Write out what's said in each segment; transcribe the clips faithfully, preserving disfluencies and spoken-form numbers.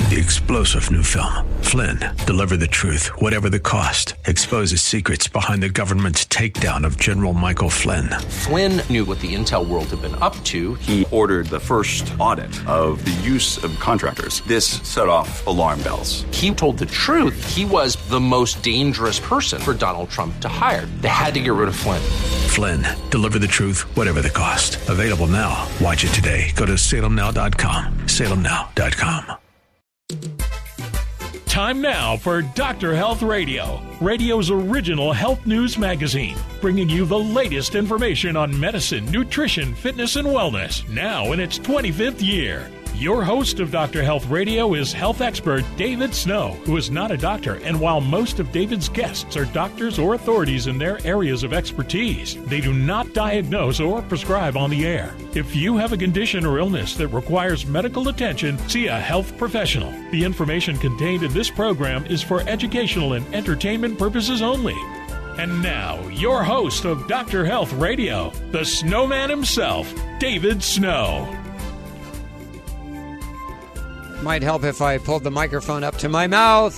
The explosive new film, Flynn, deliver the truth, whatever the cost, exposes secrets behind the government's takedown of General Michael Flynn. Flynn knew what the intel world had been up to. He ordered the first audit of the use of contractors. This set off alarm bells. He told the truth. He was the most dangerous person for Donald Trump to hire. They had to get rid of Flynn. Flynn, deliver the truth, whatever the cost. Available now. Watch it today. Go to salem now dot com. salem now dot com. Time now for Doctor Health Radio, radio's original health news magazine, bringing you the latest information on medicine, nutrition, fitness, and wellness, now in its twenty-fifth year. Your host of Doctor Health Radio is health expert David Snow, who is not a doctor, and while most of David's guests are doctors or authorities in their areas of expertise, they do not diagnose or prescribe on the air. If you have a condition or illness that requires medical attention, see a health professional. The information contained in this program is for educational and entertainment purposes only. And now, your host of Doctor Health Radio, the Snowman himself, David Snow. Might help if I pulled the microphone up to my mouth.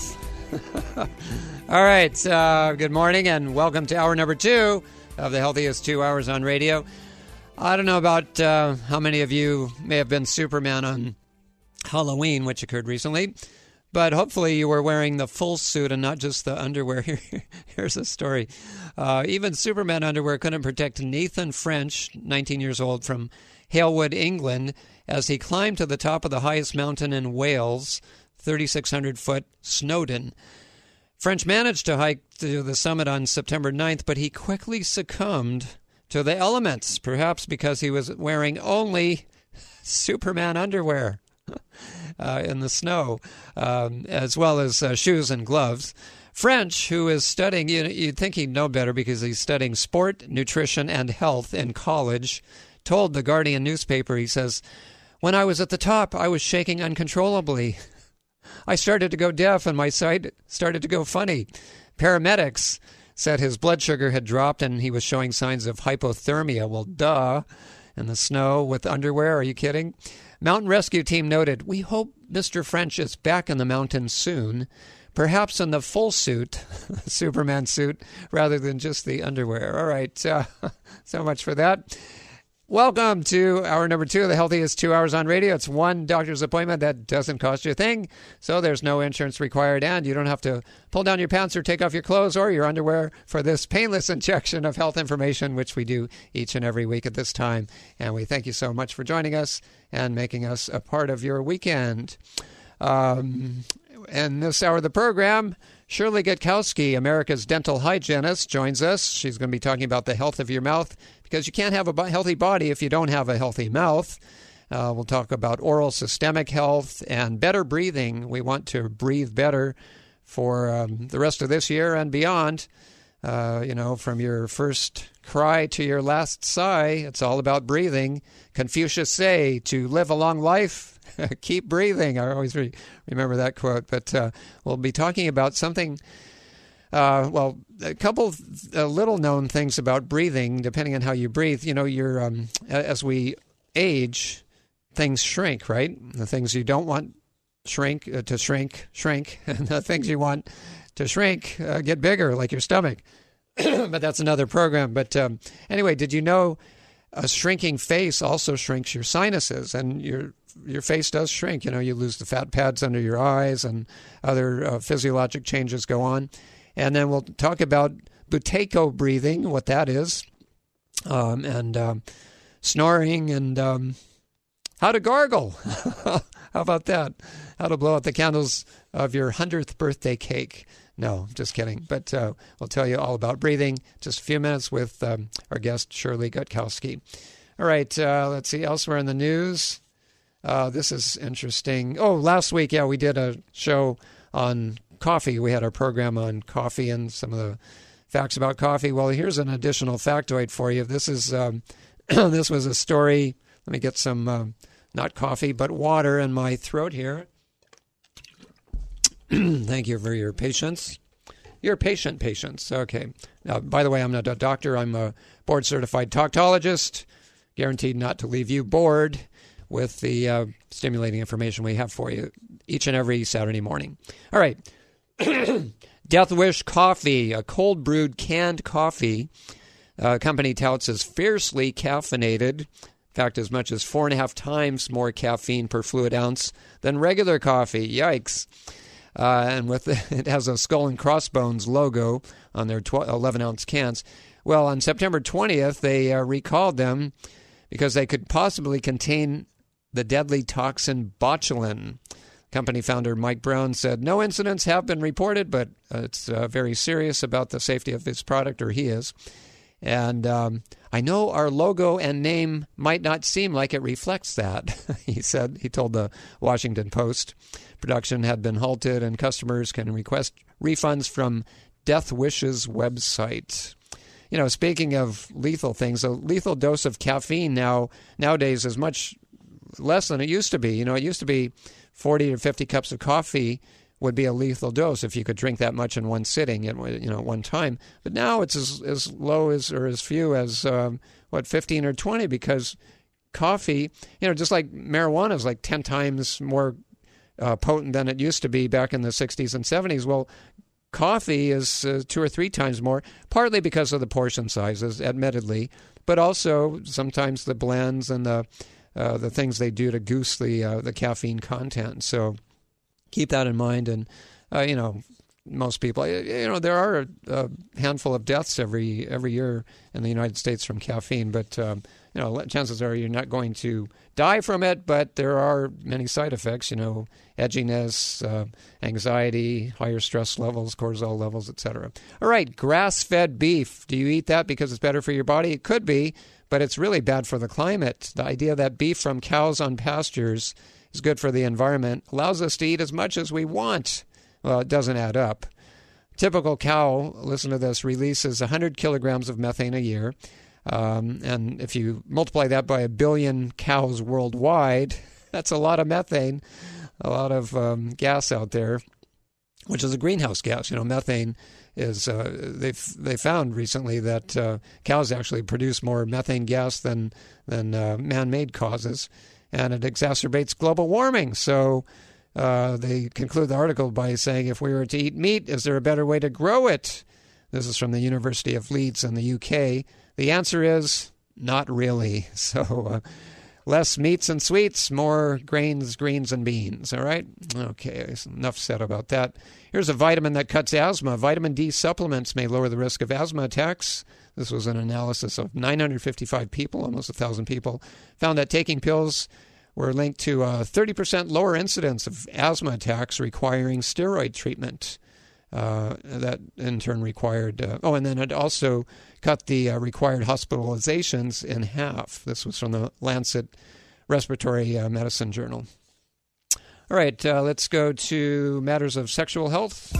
All right. Uh, good morning and welcome to hour number two of the healthiest two hours on radio. I don't know about uh, how many of you may have been Superman on Halloween, which occurred recently, but hopefully you were wearing the full suit and not just the underwear. Here's a story. Uh, even Superman underwear couldn't protect Nathan French, nineteen years old, from Halewood, England, as he climbed to the top of the highest mountain in Wales, thirty-six hundred foot Snowdon. French managed to hike to the summit on September ninth, but he quickly succumbed to the elements, perhaps because he was wearing only Superman underwear uh, in the snow, um, as well as uh, shoes and gloves. French, who is studying, you know, you'd think he'd know better because he's studying sport, nutrition, and health in college, told the Guardian newspaper, he says, "When I was at the top, I was shaking uncontrollably. I started to go deaf and my sight started to go funny. Paramedics said his blood sugar had dropped and he was showing signs of hypothermia." Well, duh. In the snow with underwear, are you kidding? Mountain rescue team noted, "We hope Mister French is back in the mountains soon, perhaps in the full suit, Superman suit, rather than just the underwear." All right, uh, so much for that. Welcome to hour number two of the healthiest two hours on radio. It's one doctor's appointment that doesn't cost you a thing, so there's no insurance required, and you don't have to pull down your pants or take off your clothes or your underwear for this painless injection of health information, which we do each and every week at this time. And we thank you so much for joining us and making us a part of your weekend. Um, and this hour of the program, Shirley Gutkowski, America's dental hygienist, joins us. She's going to be talking about the health of your mouth, because you can't have a healthy body if you don't have a healthy mouth. Uh, we'll talk about oral systemic health and better breathing. We want to breathe better for um, the rest of this year and beyond. Uh, you know, from your first cry to your last sigh, it's all about breathing. Confucius say, to live a long life, keep breathing. I always re- remember that quote. But uh, we'll be talking about something Uh, well, a couple of uh, little-known things about breathing, depending on how you breathe. You know, you're um, as we age, things shrink, right? The things you don't want shrink uh, to shrink, shrink, and the things you want to shrink uh, get bigger, like your stomach. But that's another program. But um, anyway, did you know a shrinking face also shrinks your sinuses, and your your face does shrink. You know, you lose the fat pads under your eyes, and other uh, physiologic changes go on. And then we'll talk about Buteyko breathing, what that is, um, and um, snoring, and um, how to gargle. How about that? How to blow out the candles of your hundredth birthday cake. No, just kidding. But uh, we'll tell you all about breathing in just a few minutes with um, our guest, Shirley Gutkowski. All right, uh, let's see, elsewhere in the news. Uh, this is interesting. Oh, last week, yeah, we did a show on coffee. We had our program on coffee and some of the facts about coffee. Well, here's an additional factoid for you. This is um, this was a story. Let me get some, um, not coffee, but water in my throat here. Thank you for your patience. Your patient patience. Okay. Now, by the way, I'm not a doctor. I'm a board-certified proctologist, guaranteed not to leave you bored with the uh, stimulating information we have for you each and every Saturday morning. All right. Death Wish Coffee, a cold brewed canned coffee. Uh, company touts as fiercely caffeinated. In fact, as much as four and a half times more caffeine per fluid ounce than regular coffee. Yikes. Uh, and with the, it has a skull and crossbones logo on their eleven-ounce cans. Well, on September twentieth, they uh, recalled them because they could possibly contain the deadly toxin botulin. Company founder Mike Brown said, no incidents have been reported, but uh, it's uh, very serious about the safety of this product, or he is. And um, I know our logo and name might not seem like it reflects that, he said. He told the Washington Post. Production had been halted, and customers can request refunds from Death Wish's website. You know, speaking of lethal things, a lethal dose of caffeine now nowadays is much less than it used to be. You know, it used to be forty or fifty cups of coffee would be a lethal dose if you could drink that much in one sitting at, you know, one time. But now it's as as low as or as few as um, what fifteen or twenty, because coffee, you know, just like marijuana is like ten times more uh, potent than it used to be back in the sixties and seventies. Well, coffee is uh, two or three times more, partly because of the portion sizes, admittedly, but also sometimes the blends and the uh, the things they do to goose the uh, the caffeine content. So keep that in mind. And uh, you know, most people, you know, there are a handful of deaths every every year in the United States from caffeine, but um, you know, chances are you're not going to die from it, but there are many side effects, you know, edginess, uh, anxiety, higher stress levels, cortisol levels, et cetera. All right, grass-fed beef. Do you eat that because it's better for your body? It could be, but it's really bad for the climate. The idea that beef from cows on pastures is good for the environment allows us to eat as much as we want. Well, it doesn't add up. Typical cow, listen to this, releases one hundred kilograms of methane a year. Um, and if you multiply that by a billion cows worldwide, that's a lot of methane, a lot of um, gas out there, which is a greenhouse gas. You know, methane is, uh, they've they found recently that uh, cows actually produce more methane gas than, than uh, man-made causes, and it exacerbates global warming. So uh, they conclude the article by saying, if we were to eat meat, is there a better way to grow it? This is from the University of Leeds in the U K. The answer is not really. So uh, less meats and sweets, more grains, greens, and beans. All right? Okay, enough said about that. Here's a vitamin that cuts asthma. Vitamin D supplements may lower the risk of asthma attacks. This was an analysis of nine hundred fifty-five people, almost one thousand people, found that taking pills were linked to a thirty percent lower incidence of asthma attacks requiring steroid treatment. Uh, that in turn required, uh, oh, and then it also cut the uh, required hospitalizations in half. This was from the Lancet Respiratory uh, Medicine Journal. All right, uh, let's go to matters of sexual health.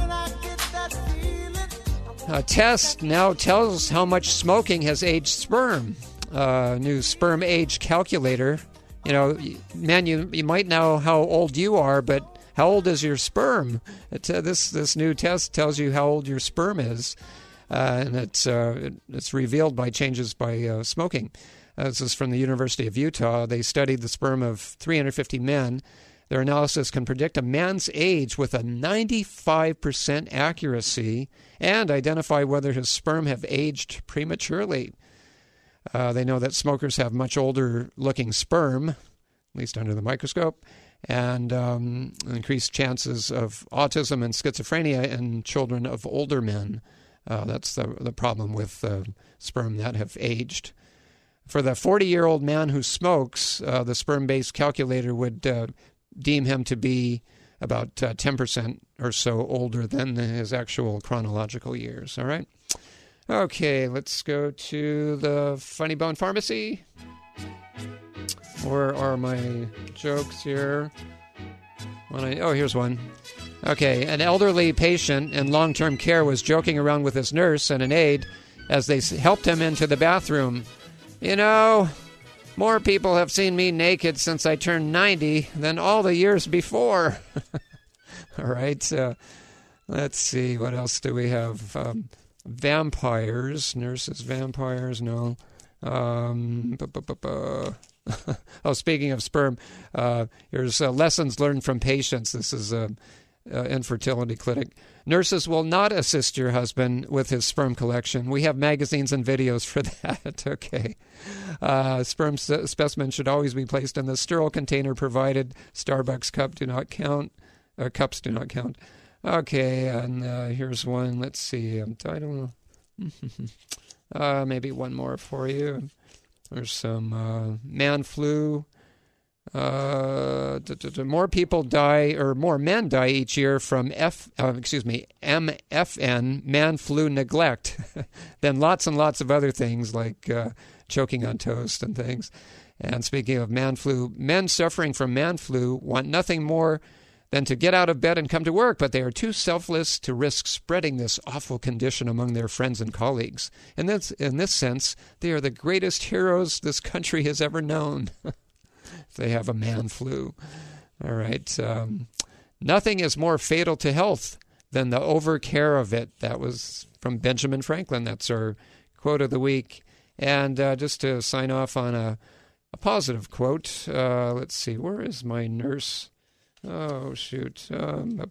A test now tells how much smoking has aged sperm. Uh, new sperm age calculator. You know, man, you, you might know how old you are, but how old is your sperm? It, uh, this this new test tells you how old your sperm is, uh, and it's uh, it, it's revealed by changes by uh, smoking. Uh, this is from the University of Utah. They studied the sperm of three hundred fifty men. Their analysis can predict a man's age with a ninety-five percent accuracy and identify whether his sperm have aged prematurely. Uh, they know that smokers have much older-looking sperm, at least under the microscope, and um, increased chances of autism and schizophrenia in children of older men. Uh, that's the the problem with uh, sperm that have aged. For the forty-year-old man who smokes, uh, the sperm-based calculator would uh, deem him to be about uh, ten percent or so older than his actual chronological years. All right? Okay, let's go to the Funny Bone Pharmacy. Where are my jokes here? When I, oh, here's one. Okay, an elderly patient in long-term care was joking around with his nurse and an aide as they helped him into the bathroom. You know, more people have seen me naked since I turned ninety than all the years before. All right, uh, let's see, what else do we have? Um, vampires, nurses, vampires, no. Um, bu- bu- bu- bu- Oh, speaking of sperm, uh, here's uh, lessons learned from patients. This is a uh, infertility clinic. Nurses will not assist your husband with his sperm collection. We have magazines and videos for that. Okay. Uh, sperm s- specimens should always be placed in the sterile container provided. Starbucks cup do not count. Uh, cups do not count. Okay, and uh, here's one. Let's see. Um, I don't know. uh, maybe one more for you. There's some uh, man flu. Uh, d- d- d- more people die, or more men die each year from F, uh, excuse me, M F N, man flu neglect, than lots and lots of other things like uh, choking on toast and things. And speaking of man flu, men suffering from man flu want nothing more than to get out of bed and come to work, but they are too selfless to risk spreading this awful condition among their friends and colleagues. In this, in this sense, they are the greatest heroes this country has ever known. If they have a man flu. All right. Um, nothing is more fatal to health than the overcare of it. That was from Benjamin Franklin. That's our quote of the week. And uh, just to sign off on a, a positive quote, uh, let's see, where is my nurse? Oh, shoot. Um,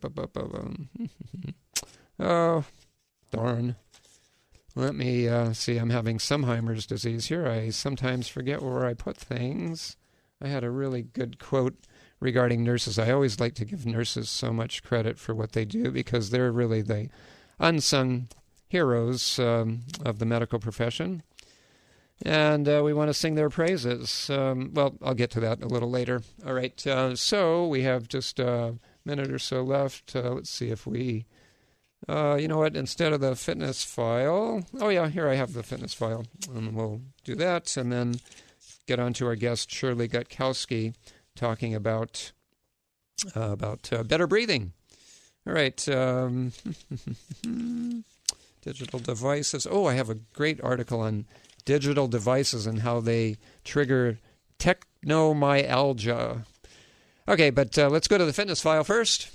oh, darn. Let me uh, see. I'm having Alzheimer's disease here. I sometimes forget where I put things. I had a really good quote regarding nurses. I always like to give nurses so much credit for what they do because they're really the unsung heroes um, of the medical profession. And uh, we want to sing their praises. Um, well, I'll get to that a little later. All right, uh, so we have just a minute or so left. Uh, let's see if we, uh, you know what, instead of the fitness file, oh yeah, here I have the fitness file. And we'll do that, and then get on to our guest, Shirley Gutkowski, talking about uh, about uh, better breathing. All right. Um, digital devices. Oh, I have a great article on digital devices and how they trigger technomyalgia. Okay, but uh, let's go to the fitness file first.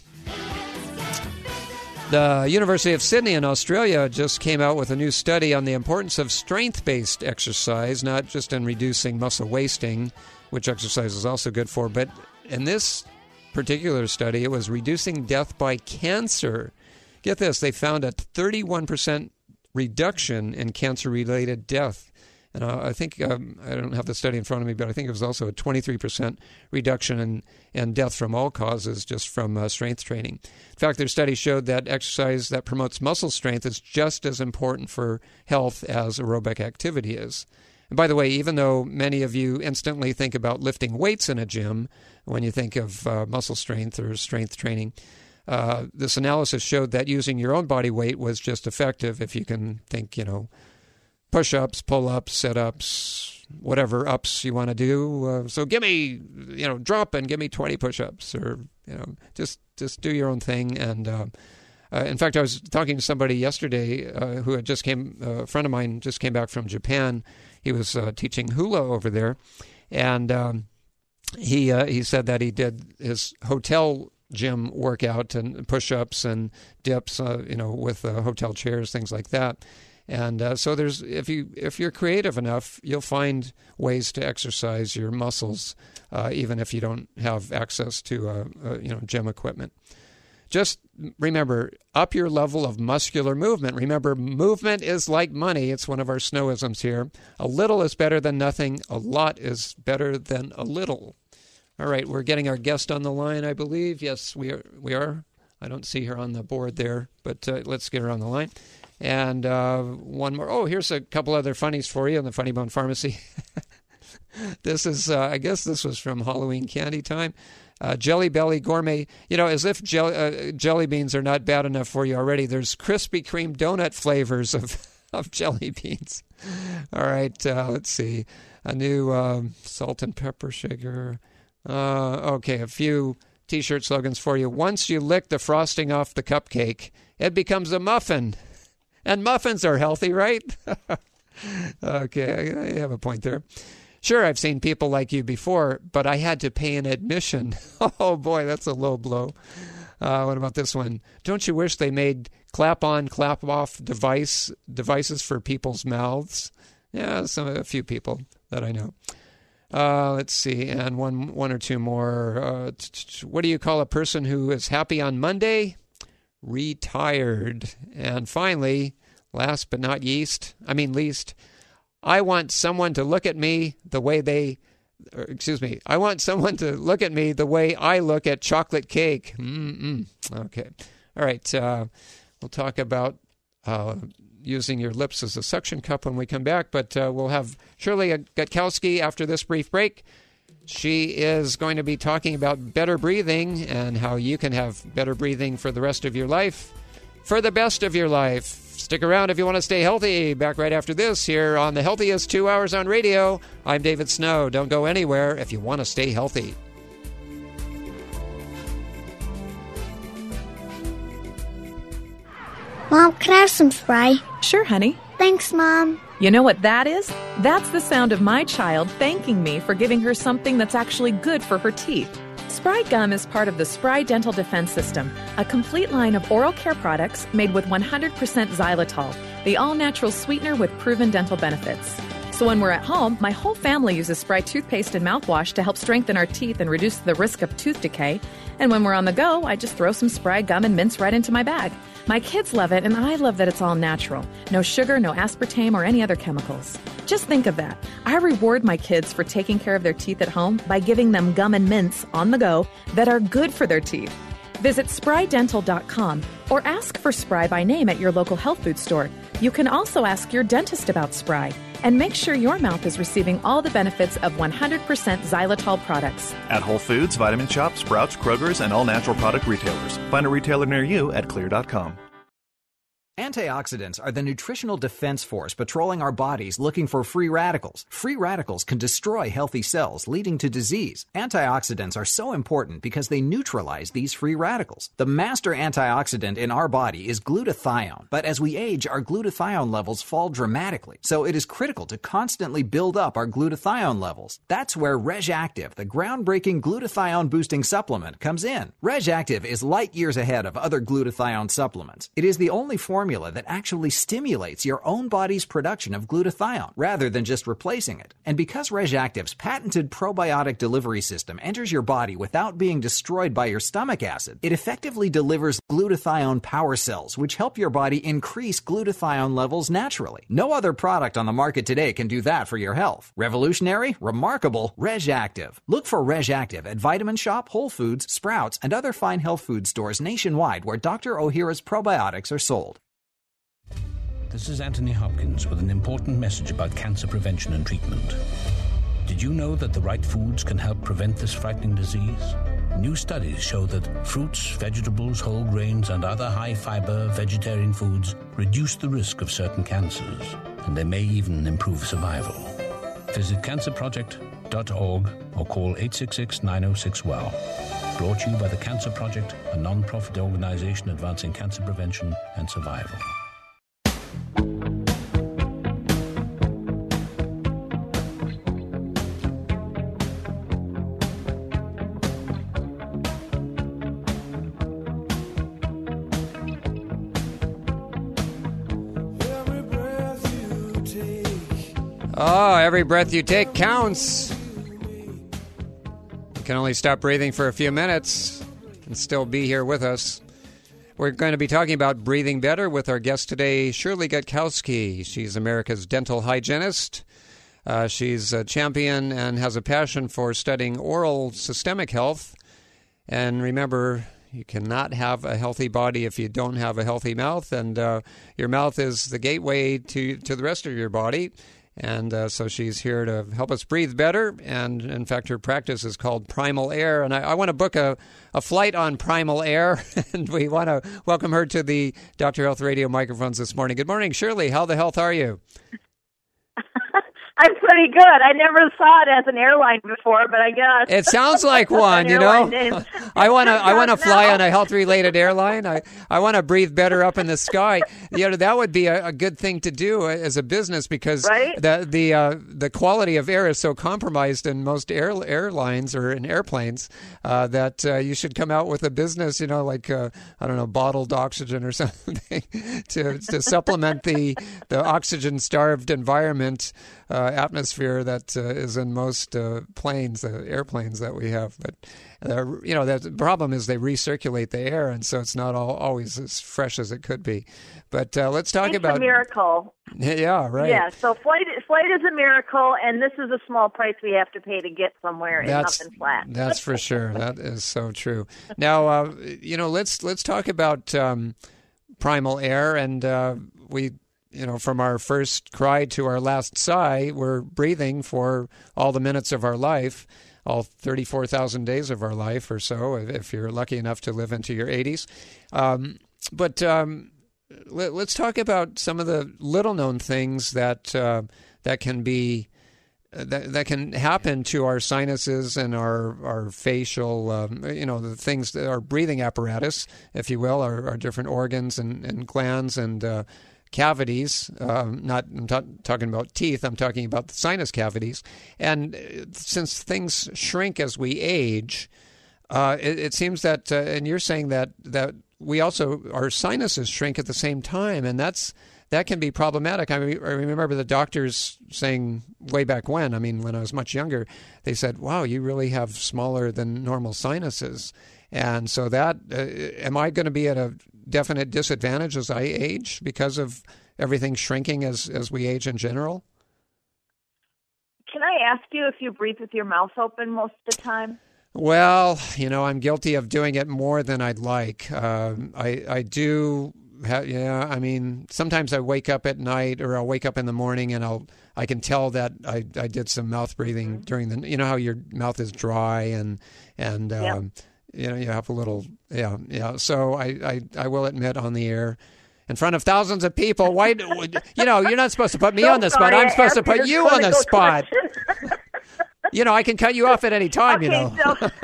The University of Sydney in Australia just came out with a new study on the importance of strength-based exercise, not just in reducing muscle wasting, which exercise is also good for, but in this particular study, it was reducing death by cancer. Get this, they found a thirty-one percent reduction in cancer-related death. And uh, I think, um, I don't have the study in front of me, but I think it was also a twenty-three percent reduction in, in death from all causes just from uh, strength training. In fact, their study showed that exercise that promotes muscle strength is just as important for health as aerobic activity is. And by the way, even though many of you instantly think about lifting weights in a gym when you think of uh, muscle strength or strength training, uh, this analysis showed that using your own body weight was just effective if you can think, you know, push-ups, pull-ups, sit-ups, whatever ups you want to do. Uh, so give me, you know, drop and give me twenty push-ups, or, you know, just just do your own thing. And uh, uh, in fact, I was talking to somebody yesterday uh, who had just came, uh, a friend of mine just came back from Japan. He was uh, teaching hula over there, and um, he uh, he said that he did his hotel gym workout and push-ups and dips, uh, you know, with uh, hotel chairs, things like that. And uh, so there's if you if you're creative enough, you'll find ways to exercise your muscles, uh, even if you don't have access to uh, uh, you know gym equipment. Just remember, up your level of muscular movement. Remember, movement is like money. It's one of our snowisms here. A little is better than nothing. A lot is better than a little. All right, we're getting our guest on the line, I believe. Yes, we are. We are. I don't see her on the board there, but uh, let's get her on the line. And uh, one more. Oh, here's a couple other funnies for you in the Funny Bone Pharmacy. This is, uh, I guess this was from Halloween candy time. Uh, Jelly Belly Gourmet. You know, as if jelly, uh, jelly beans are not bad enough for you already, there's Krispy Kreme donut flavors of, of jelly beans. All right, uh, let's see. A new um, salt and pepper shaker. Uh, okay, a few T-shirt slogans for you. Once you lick the frosting off the cupcake, it becomes a muffin. And muffins are healthy, right? Okay, I, I have a point there. Sure, I've seen people like you before, but I had to pay an admission. Oh, boy, that's a low blow. Uh, what about this one? Don't you wish they made clap-on, clap-off device devices for people's mouths? Yeah, some a few people that I know. Uh, let's see, and one one or two more. Uh, t- t- what do you call a person who is happy on Monday? Retired. And finally, last but not least, I mean least, I want someone to look at me the way they, or, excuse me, I want someone to look at me the way I look at chocolate cake. Mm-mm. Okay. All right. Uh, we'll talk about uh, using your lips as a suction cup when we come back, but uh, we'll have Shirley Gutkowski after this brief break. She is going to be talking about better breathing and how you can have better breathing for the rest of your life, for the best of your life. Stick around if you want to stay healthy. Back right after this here on the Healthiest Two Hours on Radio. I'm David Snow. Don't go anywhere if you want to stay healthy. Mom, can I have some Spry? Sure, honey. Thanks, Mom. You know what that is? That's the sound of my child thanking me for giving her something that's actually good for her teeth. Spry Gum is part of the Spry Dental Defense System, a complete line of oral care products made with one hundred percent xylitol, the all-natural sweetener with proven dental benefits. So when we're at home, my whole family uses Spry toothpaste and mouthwash to help strengthen our teeth and reduce the risk of tooth decay. And when we're on the go, I just throw some Spry Gum and mints right into my bag. My kids love it, and I love that it's all natural. No sugar, no aspartame, or any other chemicals. Just think of that. I reward my kids for taking care of their teeth at home by giving them gum and mints on the go that are good for their teeth. Visit spry dental dot com or ask for Spry by name at your local health food store. You can also ask your dentist about Spry and make sure your mouth is receiving all the benefits of one hundred percent xylitol products. At Whole Foods, Vitamin Shoppe, Sprouts, Kroger's, and all natural product retailers. Find a retailer near you at clear dot com. Antioxidants are the nutritional defense force patrolling our bodies looking for free radicals. Free radicals can destroy healthy cells, leading to disease. Antioxidants are so important because they neutralize these free radicals. The master antioxidant in our body is glutathione, but as we age, our glutathione levels fall dramatically. So it is critical to constantly build up our glutathione levels. That's where RegActive, the groundbreaking glutathione-boosting supplement, comes in. RegActive is light years ahead of other glutathione supplements. It is the only form formula that actually stimulates your own body's production of glutathione rather than just replacing it. And because RegActive's patented probiotic delivery system enters your body without being destroyed by your stomach acid, it effectively delivers glutathione power cells, which help your body increase glutathione levels naturally. No other product on the market today can do that for your health. Revolutionary, remarkable, RegActive. Look for RegActive at Vitamin Shoppe, Whole Foods, Sprouts, and other fine health food stores nationwide where Doctor Ohhira's probiotics are sold. This is Anthony Hopkins with an important message about cancer prevention and treatment. Did you know that the right foods can help prevent this frightening disease? New studies show that fruits, vegetables, whole grains, and other high-fiber vegetarian foods reduce the risk of certain cancers, and they may even improve survival. Visit cancer project dot org or call eight six six, nine oh six, W E L L. Brought to you by the Cancer Project, a non-profit organization advancing cancer prevention and survival. Oh, every breath you take counts. You can only stop breathing for a few minutes and still be here with us. We're going to be talking about breathing better with our guest today, Shirley Gutkowski. She's America's dental hygienist. Uh, she's a champion and has a passion for studying oral systemic health. And remember, you cannot have a healthy body if you don't have a healthy mouth. And uh, your mouth is the gateway to, to the rest of your body. And uh, so she's here to help us breathe better. And, in fact, her practice is called Primal Air. And I, I want to book a, a flight on Primal Air. And we want to welcome her to the Doctor Health Radio microphones this morning. Good morning, Shirley. How the health are you? I'm pretty good. I never saw it as an airline before, but I guess it sounds like one. You know, I want to. I want to fly on a health-related airline. I, I want to breathe better up in the sky. You know, that would be a, a good thing to do as a business because right? the the uh, the quality of air is so compromised in most air, airlines or in airplanes uh, that uh, you should come out with a business. You know, like uh, I don't know, bottled oxygen or something to to supplement the the oxygen-starved environment. Uh, atmosphere that uh, is in most uh, planes, uh, airplanes that we have. But uh, you know, the problem is they recirculate the air, and so it's not all, always as fresh as it could be. But uh, let's talk it's about a miracle. Yeah, right. Yeah, so flight flight is a miracle, and this is a small price we have to pay to get somewhere in that's, nothing flat. That's for sure. That is so true. Now, uh, you know, let's let's talk about um, primal air, and uh, we. You know, from our first cry to our last sigh, we're breathing for all the minutes of our life, all thirty-four thousand days of our life or so, if you're lucky enough to live into your eighties. Um, but um, let, let's talk about some of the little-known things that uh, that can be that that can happen to our sinuses and our our facial, um, you know, the things that our breathing apparatus, if you will, our, our different organs and, and glands and uh, cavities. Um, not I'm ta- talking about teeth. I'm talking about the sinus cavities. And since things shrink as we age, uh, it, it seems that, uh, and you're saying that that we also our sinuses shrink at the same time, and that's that can be problematic. I, mean, I remember the doctors saying way back when. I mean, when I was much younger, they said, "Wow, you really have smaller than normal sinuses." And so that, uh, am I going to be at a definite disadvantage as I age because of everything shrinking as, as we age in general? Can I ask you if you breathe with your mouth open most of the time? Well, you know, I'm guilty of doing it more than I'd like. Uh, I, I do, ha- yeah, I mean, sometimes I wake up at night or I'll wake up in the morning and I'll, I can tell that I, I did some mouth breathing during the, you know how your mouth is dry and, and, um, yep. You know, you have a little, yeah, yeah. So I, I, I will admit on the air, in front of thousands of people, why, you know, you're not supposed to put me on the spot. I'm supposed to put you on the spot. You know, I can cut you off at any time, okay, you know.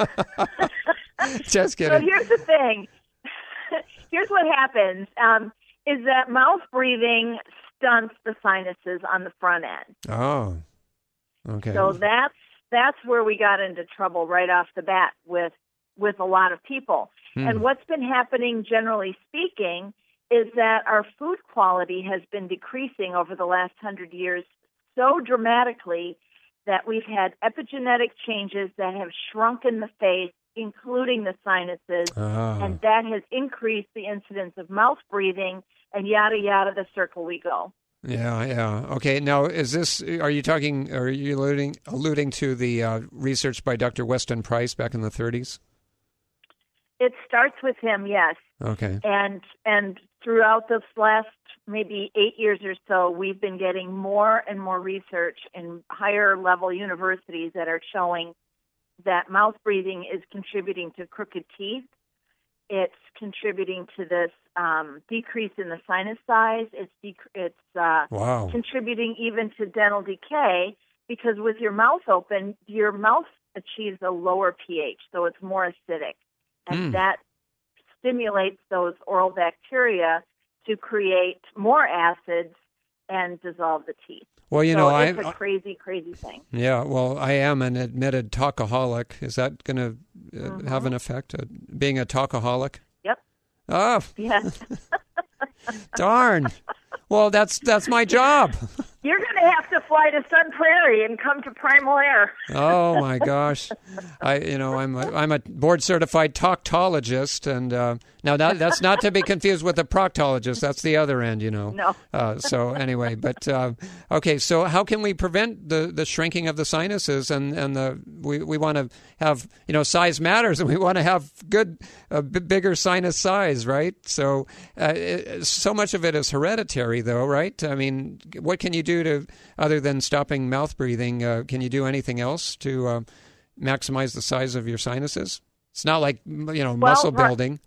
So, Just kidding. So here's the thing. Here's what happens, um, is that mouth breathing stunts the sinuses on the front end. Oh, okay. So that's, that's where we got into trouble right off the bat with with a lot of people. Hmm. And what's been happening, generally speaking, is that our food quality has been decreasing over the last hundred years so dramatically that we've had epigenetic changes that have shrunken the face, including the sinuses, oh. and that has increased the incidence of mouth breathing, and yada, yada, the circle we go. Yeah, yeah. Okay, now is this, are you talking, are you alluding, alluding to the uh, research by Doctor Weston Price back in the thirties? It starts with him, yes. Okay. And and throughout this last maybe eight years or so, we've been getting more and more research in higher level universities that are showing that mouth breathing is contributing to crooked teeth. It's contributing to this um, decrease in the sinus size. It's dec- it's uh, wow. contributing even to dental decay because with your mouth open, your mouth achieves a lower pH, so it's more acidic. And mm. that stimulates those oral bacteria to create more acids and dissolve the teeth. Well, you so know, it's I, a crazy, crazy thing. Yeah, well, I am an admitted talkaholic. Is that going to uh, mm-hmm. have an effect, uh, being a talkaholic? Yep. Oh. Yes. Darn. Well, that's that's my job. You're going to have to fly to Sun Prairie and come to Primal Air. Oh my gosh, I you know I'm a, I'm a board certified talktologist, and uh, now that that's not to be confused with a proctologist. That's the other end, you know. No. Uh, so anyway, but uh, okay. So how can we prevent the, the shrinking of the sinuses and and the we, we want to have you know size matters, and we want to have good uh, b- bigger sinus size, right? So uh, it, so much of it is hereditary, though, right? I mean, what can you do to, other than stopping mouth breathing, uh, can you do anything else to uh, maximize the size of your sinuses? It's not like, you know, well, muscle building.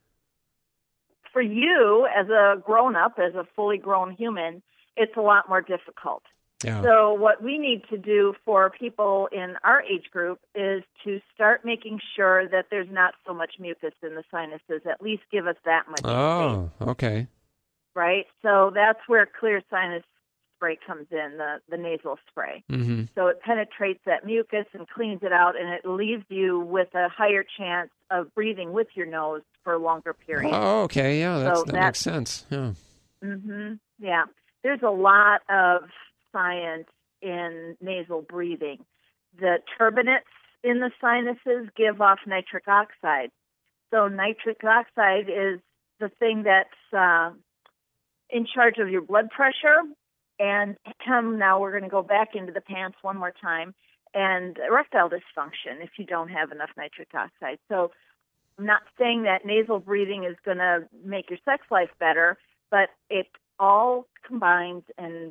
For you, as a grown-up, as a fully grown human, it's a lot more difficult. Yeah. So what we need to do for people in our age group is to start making sure that there's not so much mucus in the sinuses, at least give us that much Oh, space. Okay. Right? So that's where clear sinus spray comes in, the, the nasal spray. Mm-hmm. So it penetrates that mucus and cleans it out, and it leaves you with a higher chance of breathing with your nose for a longer period. Oh, okay. Yeah, that's, so that that's, makes sense. Yeah. Mm-hmm. Yeah. There's a lot of science in nasal breathing. The turbinates in the sinuses give off nitric oxide. So nitric oxide is the thing that's uh, in charge of your blood pressure. And um, now we're going to go back into the pants one more time. And erectile dysfunction if you don't have enough nitric oxide. So I'm not saying that nasal breathing is going to make your sex life better, but it all combines and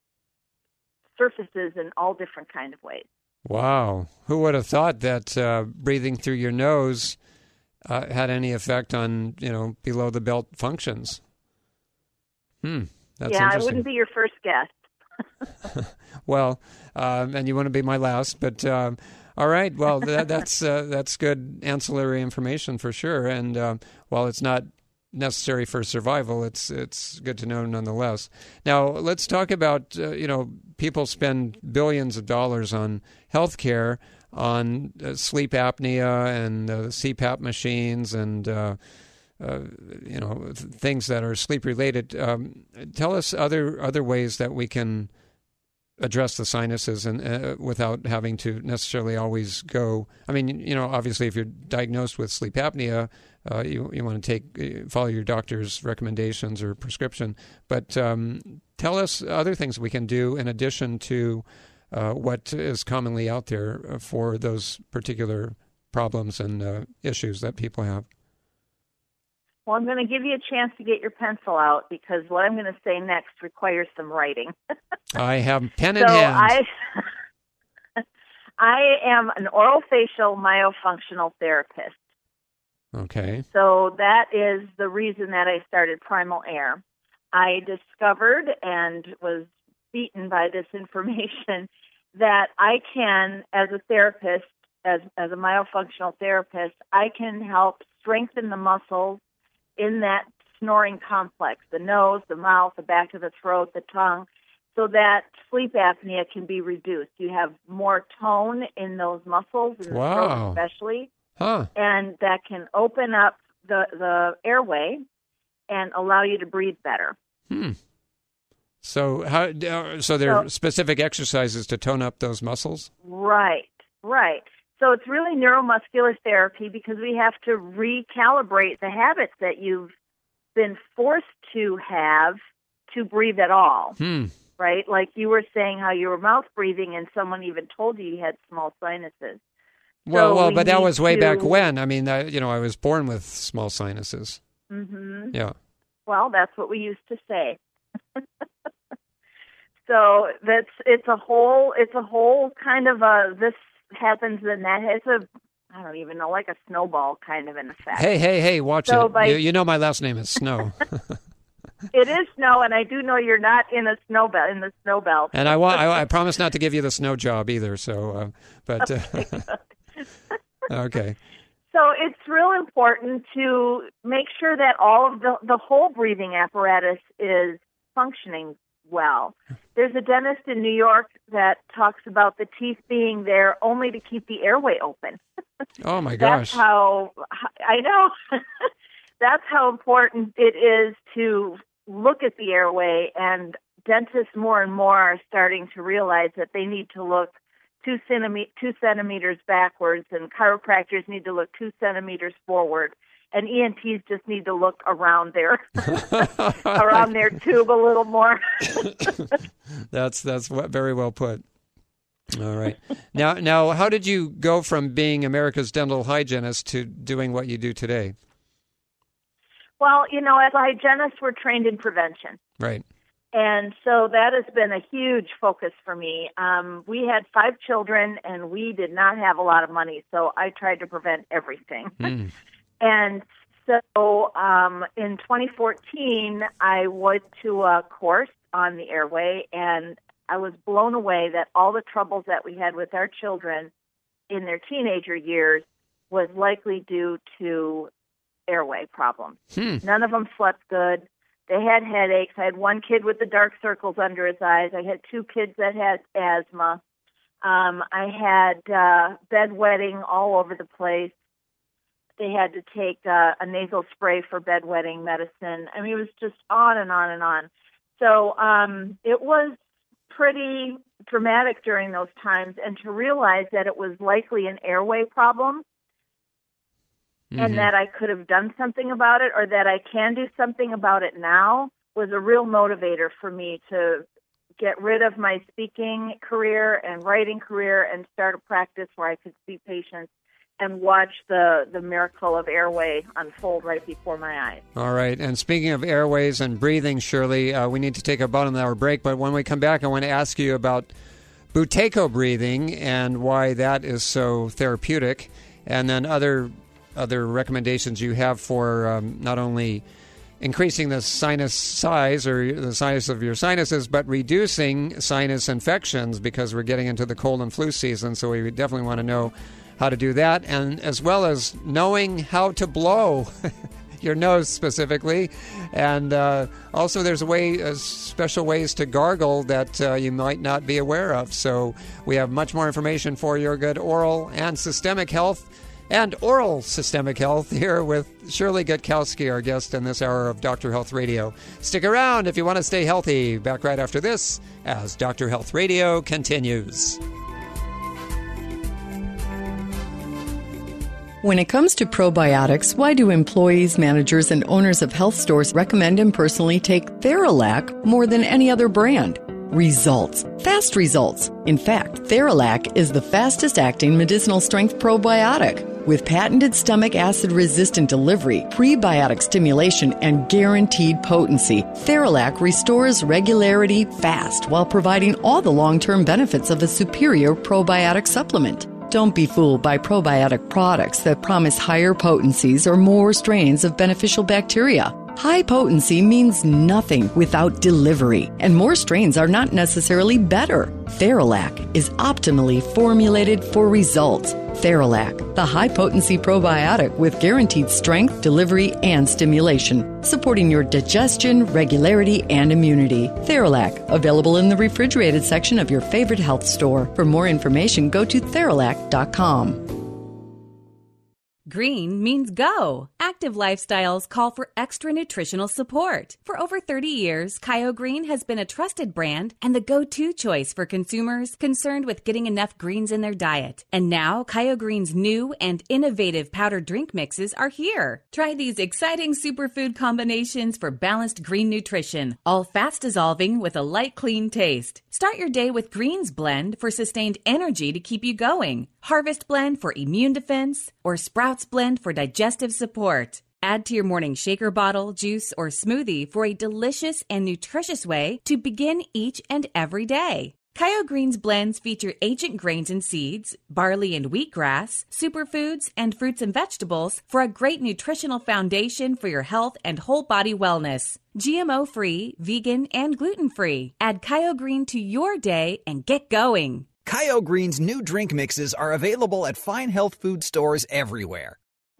surfaces in all different kind of ways. Wow. Who would have thought that uh, breathing through your nose uh, had any effect on, you know, below the belt functions? Hmm. That's yeah, I interesting. wouldn't be your first guest. Well, um, and you want to be my last, but um, all right. Well, that, that's uh, that's good ancillary information for sure. And um, while it's not necessary for survival, it's it's good to know nonetheless. Now, let's talk about uh, you know people spend billions of dollars on healthcare, on uh, sleep apnea and uh, C PAP machines and. Uh, Uh, you know, th- things that are sleep-related. Um, tell us other other ways that we can address the sinuses and uh, without having to necessarily always go. I mean, you know, obviously, if you're diagnosed with sleep apnea, uh, you you want to take uh, follow your doctor's recommendations or prescription. But um, tell us other things we can do in addition to uh, what is commonly out there for those particular problems and uh, issues that people have. Well, I'm going to give you a chance to get your pencil out because what I'm going to say next requires some writing. I have pen in so hand. I, I am an orofacial myofunctional therapist. Okay. So that is the reason that I started Primal Air. I discovered and was beaten by this information that I can, as a therapist, as, as a myofunctional therapist, I can help strengthen the muscles in that snoring complex, the nose, the mouth, the back of the throat, the tongue, so that sleep apnea can be reduced. You have more tone in those muscles, in the wow. throat especially, huh. and that can open up the, the airway and allow you to breathe better. Hmm. So how? Uh, so there are so, specific exercises to tone up those muscles? Right, right. So it's really neuromuscular therapy because we have to recalibrate the habits that you've been forced to have to breathe at all, hmm. right? Like you were saying how you were mouth breathing and someone even told you you had small sinuses. Well, so well, we but that was way to... back when. I mean, I, you know, I was born with small sinuses. Mm-hmm. Yeah. Well, that's what we used to say. So that's it's a whole it's a whole kind of a this. happens then that has a I don't even know like a snowball kind of an effect. Hey hey hey watch so it by, you, you know my last name is Snow. It is snow, and I do know you're not in a snow belt in the snow belt. And I want I, I promise not to give you the snow job either. So uh, but uh, okay. So it's real important to make sure that all of the the whole breathing apparatus is functioning well. There's a dentist in New York that talks about the teeth being there only to keep the airway open. Oh, my gosh. That's how, I know, that's how important it is to look at the airway, and dentists more and more are starting to realize that they need to look two, centimet- two centimeters backwards, and chiropractors need to look two centimeters forward. And E N Ts just need to look around their around their tube a little more. that's that's very well put. All right. Now, now, how did you go from being America's dental hygienist to doing what you do today? Well, you know, as a hygienist, we're trained in prevention. Right. And so that has been a huge focus for me. Um, we had five children, and we did not have a lot of money, so I tried to prevent everything. Mm. And so um, in twenty fourteen, I went to a course on the airway, and I was blown away that all the troubles that we had with our children in their teenager years was likely due to airway problems. Hmm. None of them slept good. They had headaches. I had one kid with the dark circles under his eyes. I had two kids that had asthma. Um, I had uh, bedwetting all over the place. They had to take uh, a nasal spray for bedwetting medicine. I mean, it was just on and on and on. So um, it was pretty dramatic during those times, and to realize that it was likely an airway problem, mm-hmm. and that I could have done something about it, or that I can do something about it now, was a real motivator for me to get rid of my speaking career and writing career and start a practice where I could see patients and watch the, the miracle of airway unfold right before my eyes. All right. And speaking of airways and breathing, Shirley, uh, we need to take a bottom-hour break. But when we come back, I want to ask you about Buteyko breathing and why that is so therapeutic, and then other other recommendations you have for um, not only increasing the sinus size or the size of your sinuses, but reducing sinus infections, because we're getting into the cold and flu season. So we definitely want to know how to do that, and as well as knowing how to blow your nose specifically. And uh, also there's a way, uh, special ways to gargle that uh, you might not be aware of. So we have much more information for your good oral and systemic health and oral systemic health here with Shirley Gutkowski, our guest in this hour of Doctor Health Radio. Stick around if you want to stay healthy. Back right after this as Doctor Health Radio continues. When it comes to probiotics, why do employees, managers, and owners of health stores recommend and personally take Theralac more than any other brand? Results. Fast results. In fact, Theralac is the fastest-acting medicinal-strength probiotic. With patented stomach acid-resistant delivery, prebiotic stimulation, and guaranteed potency, Theralac restores regularity fast while providing all the long-term benefits of a superior probiotic supplement. Don't be fooled by probiotic products that promise higher potencies or more strains of beneficial bacteria. High potency means nothing without delivery, and more strains are not necessarily better. Theralac is optimally formulated for results. Theralac, the high-potency probiotic with guaranteed strength, delivery, and stimulation, supporting your digestion, regularity, and immunity. Theralac, available in the refrigerated section of your favorite health store. For more information, go to Theralac dot com. Green means go. Active lifestyles call for extra nutritional support. For over thirty years, Kyo Green has been a trusted brand and the go-to choice for consumers concerned with getting enough greens in their diet. And now, Kyo Green's new and innovative powdered drink mixes are here. Try these exciting superfood combinations for balanced green nutrition, all fast-dissolving with a light, clean taste. Start your day with Greens Blend for sustained energy to keep you going, Harvest Blend for immune defense, or Sprouts Blend for digestive support. Add to your morning shaker bottle, juice, or smoothie for a delicious and nutritious way to begin each and every day. Kyo Greens blends feature ancient grains and seeds, barley and wheatgrass, superfoods, and fruits and vegetables for a great nutritional foundation for your health and whole body wellness. G M O-free, vegan, and gluten-free. Add Kyo Green to your day and get going. Kyo Green's new drink mixes are available at fine health food stores everywhere.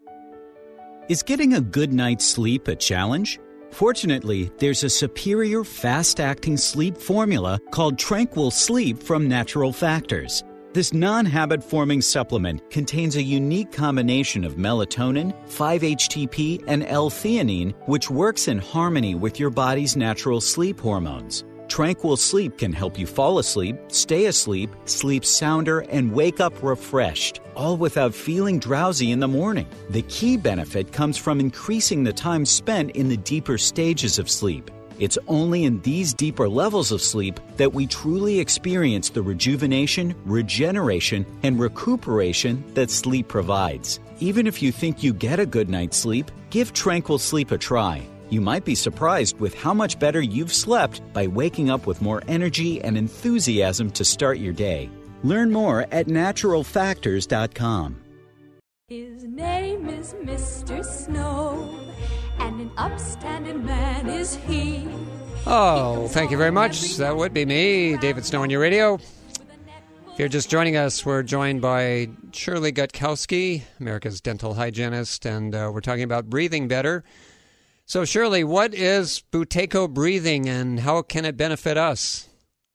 Is getting a good night's sleep a challenge? Fortunately, there's a superior fast-acting sleep formula called Tranquil Sleep from Natural Factors. This non-habit-forming supplement contains a unique combination of melatonin, five H T P, and L-theanine, which works in harmony with your body's natural sleep hormones. Tranquil Sleep can help you fall asleep, stay asleep, sleep sounder, and wake up refreshed, all without feeling drowsy in the morning. The key benefit comes from increasing the time spent in the deeper stages of sleep. It's only in these deeper levels of sleep that we truly experience the rejuvenation, regeneration, and recuperation that sleep provides. Even if you think you get a good night's sleep, give Tranquil Sleep a try. You might be surprised with how much better you've slept by waking up with more energy and enthusiasm to start your day. Learn more at natural factors dot com. His name is Mister Snow, and an upstanding man is he. Oh, thank you very much. That would be me, David Snow on your radio. If you're just joining us, we're joined by Shirley Gutkowski, America's dental hygienist, and uh, we're talking about breathing better. So, Shirley, what is Buteyko breathing and how can it benefit us?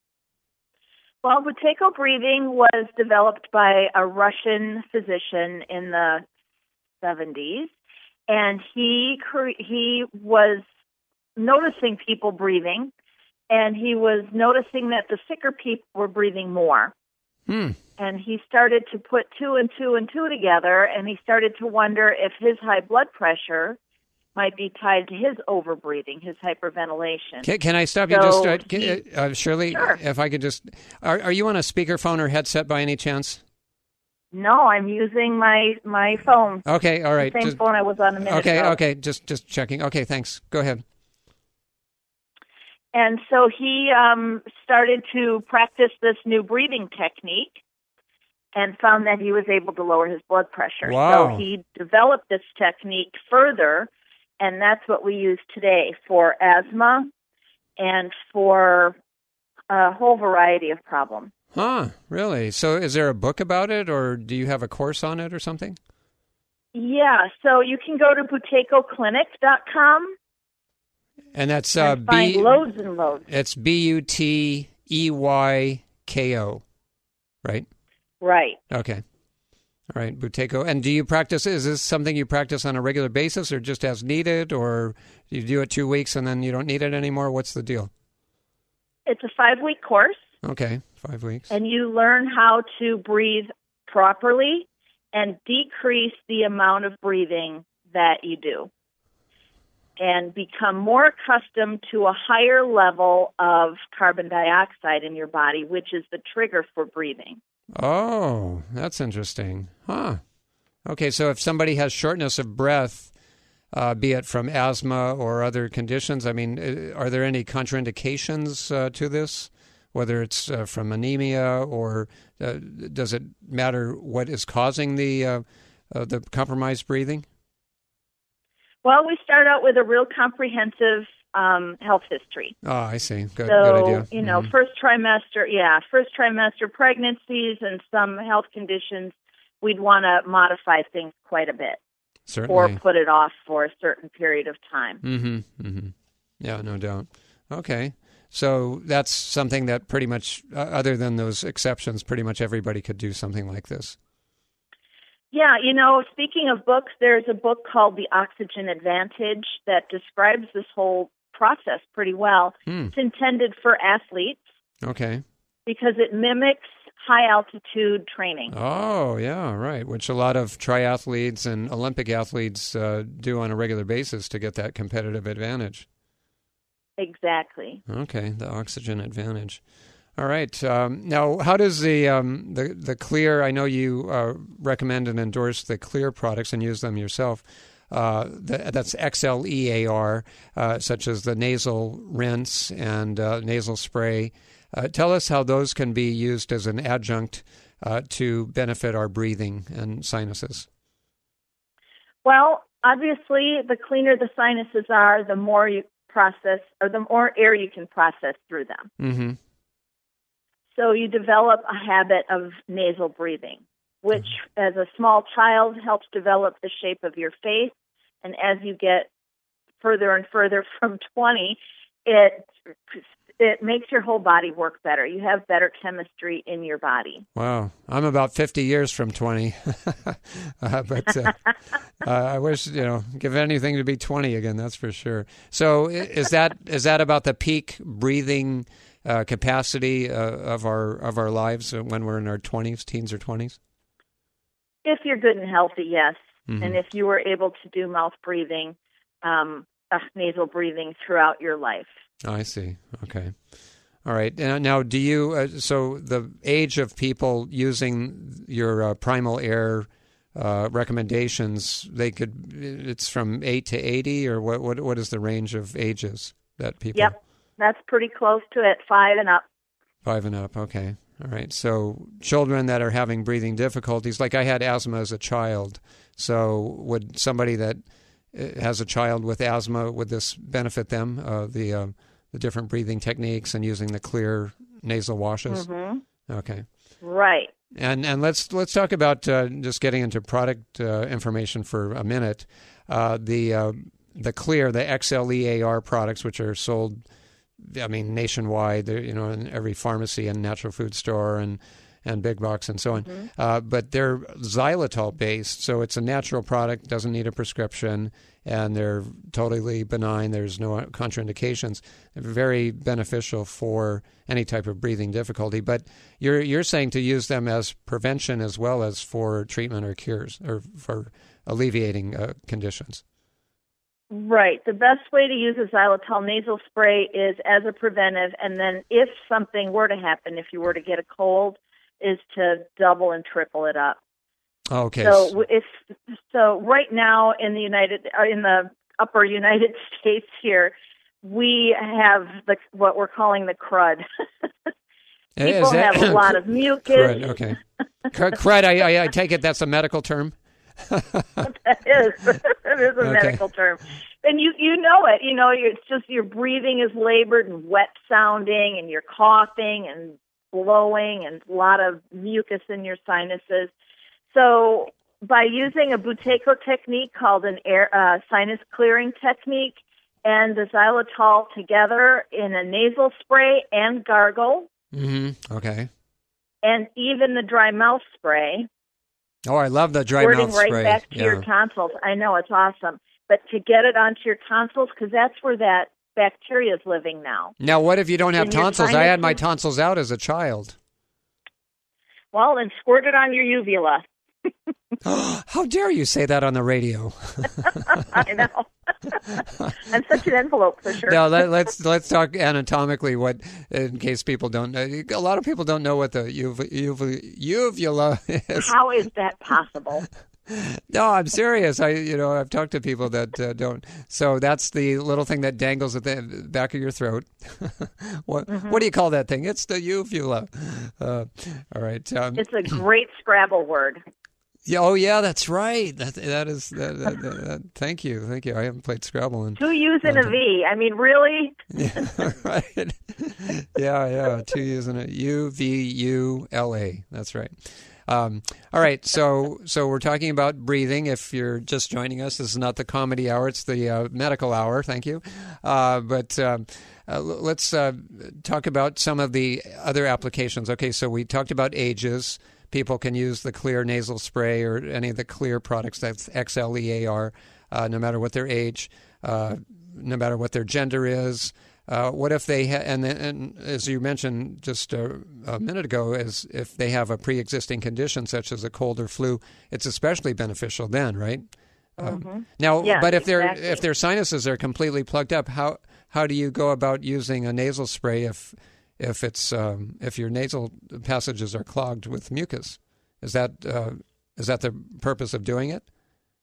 Well, Buteyko breathing was developed by a Russian physician in the seventies, and he he was noticing people breathing and he was noticing that the sicker people were breathing more. Hmm. And he started to put two and two and two together, and he started to wonder if his high blood pressure might be tied to his overbreathing, his hyperventilation. Can, can I stop you so just, uh, he, can, uh, Shirley, sure. if I could just, are, are you on a speakerphone or headset by any chance? No, I'm using my, my phone. Okay, all right. The same just, phone I was on a minute okay, ago. Okay, just just checking. Okay, thanks. Go ahead. And so he um, started to practice this new breathing technique and found that he was able to lower his blood pressure. Wow. So he developed this technique further, and that's what we use today for asthma and for a whole variety of problems. Huh, really? So is there a book about it, or do you have a course on it or something? Yeah, so you can go to buteco clinic dot com. And that's uh, and find B. loads and loads. It's B U T E Y K O, right? Right. Okay. All right, Buteco. And do you practice, is this something you practice on a regular basis or just as needed, or you do it two weeks and then you don't need it anymore? What's the deal? It's a five-week course. Okay, five weeks. And you learn how to breathe properly and decrease the amount of breathing that you do, and become more accustomed to a higher level of carbon dioxide in your body, which is the trigger for breathing. Oh, that's interesting. Huh. Okay, so if somebody has shortness of breath, uh, be it from asthma or other conditions, I mean, are there any contraindications uh, to this, whether it's uh, from anemia, or uh, does it matter what is causing the uh, uh, the compromised breathing? Well, we start out with a real comprehensive um, health history. Oh, I see. Good, so, good idea. you know, mm-hmm. first trimester, yeah, first trimester pregnancies and some health conditions, we'd want to modify things quite a bit. Certainly. Or put it off for a certain period of time. Mm-hmm. Mm-hmm. Yeah, no doubt. Okay. So that's something that pretty much, uh, other than those exceptions, pretty much everybody could do something like this. Yeah, you know, speaking of books, there's a book called The Oxygen Advantage that describes this whole process pretty well. Hmm. It's intended for athletes. Okay. Because it mimics high-altitude training. Oh, yeah, right, which a lot of triathletes and Olympic athletes uh, do on a regular basis to get that competitive advantage. Exactly. Okay, the oxygen advantage. All right. Um, now, how does the um, the the Clear? I know you uh, recommend and endorse the Clear products and use them yourself. Uh, the, that's X L E A R, uh, such as the nasal rinse and uh, nasal spray. Uh, tell us how those can be used as an adjunct uh, to benefit our breathing and sinuses. Well, obviously, the cleaner the sinuses are, the more you process, or the more air you can process through them. Mm-hmm. So you develop a habit of nasal breathing, which as a small child helps develop the shape of your face. And as you get further and further from twenty, it it makes your whole body work better. You have better chemistry in your body. Wow. I'm about fifty years from twenty. uh, but uh, uh, I wish, you know, give anything to be twenty again, that's for sure. So is that is that about the peak breathing Uh, capacity uh, of our of our lives when we're in our twenties, teens or twenties? If you're good and healthy, yes. Mm-hmm. And if you were able to do mouth breathing, um, uh, nasal breathing throughout your life. I see. Okay. All right. Now, now do you, uh, so the age of people using your uh, Primal Air uh, recommendations, they could, it's from eight to eighty, or what? What? What is the range of ages that people? Yep. That's pretty close to it, five and up. Five and up, okay. All right. So children that are having breathing difficulties, like I had asthma as a child. So would somebody that has a child with asthma, would this benefit them, uh, the uh, the different breathing techniques and using the clear nasal washes? Mm-hmm. Okay. Right. And and let's let's talk about uh, just getting into product uh, information for a minute. Uh, the uh, the Clear, the X L E A R products, which are sold, I mean, nationwide, you know, in every pharmacy and natural food store and and Big Box and so on. Mm-hmm. Uh, but they're xylitol-based, so it's a natural product, doesn't need a prescription, and they're totally benign. There's no contraindications. They're very beneficial for any type of breathing difficulty. But you're you're saying to use them as prevention as well as for treatment or cures or for alleviating uh, conditions. Right. The best way to use a xylitol nasal spray is as a preventive, and then if something were to happen, if you were to get a cold, is to double and triple it up. Okay. So if so, right now in the United uh, in the upper United States here, we have the what we're calling the crud. People that, have a lot of mucus. Crud, okay. Crud. I, I, I take it that's a medical term. That is, that is a Okay. medical term, and you you know it. You know, it's just your breathing is labored and wet sounding, and you're coughing and blowing, and a lot of mucus in your sinuses. So by using a Buteyko technique called an air uh, sinus clearing technique and the xylitol together in a nasal spray and gargle, Mm-hmm. Okay. and even the dry mouth spray. Oh, I love the dry squirting mouth right spray. back to Yeah. your tonsils. I know, it's awesome. But to get it onto your tonsils, because that's where that bacteria is living now. Now, what if you don't have In your tonsils? I had my sinuses. tonsils out as a child. Well, then squirt it on your uvula. How dare you say that on the radio? I know. I'm such an envelope pusher. Now let, let's let's talk anatomically. What, in case people don't know, a lot of people don't know what the uv, uv, uvula is. How is that possible? No, I'm serious. I, you know, I've talked to people that uh, don't. So that's the little thing that dangles at the back of your throat. what Mm-hmm. what do you call that thing? It's the uvula. Uh, all right. Um, It's a great Scrabble word. yeah, oh yeah, that's right. That that is. That, that, that, that, thank you, thank you. I haven't played Scrabble in. Two U's and a V. I mean, really? Yeah, right. Yeah, yeah. Two U's and a U V U L A. That's right. Um, all right, so so we're talking about breathing. If you're just joining us, this is not the comedy hour; it's the uh, medical hour. Thank you. Uh, but um, uh, let's uh, talk about some of the other applications. Okay, so we talked about ages. People can use the Clear nasal spray or any of the Clear products. That's X L E A R, uh, no matter what their age, uh, no matter what their gender is. Uh, what if they ha- and, and as you mentioned just a, a minute ago, is if they have a pre-existing condition such as a cold or flu, it's especially beneficial then, right? Mm-hmm. Um, now, Yeah, but if their exactly. if their sinuses are completely plugged up, how how do you go about using a nasal spray if if it's um, if your nasal passages are clogged with mucus? Is that uh, is that the purpose of doing it?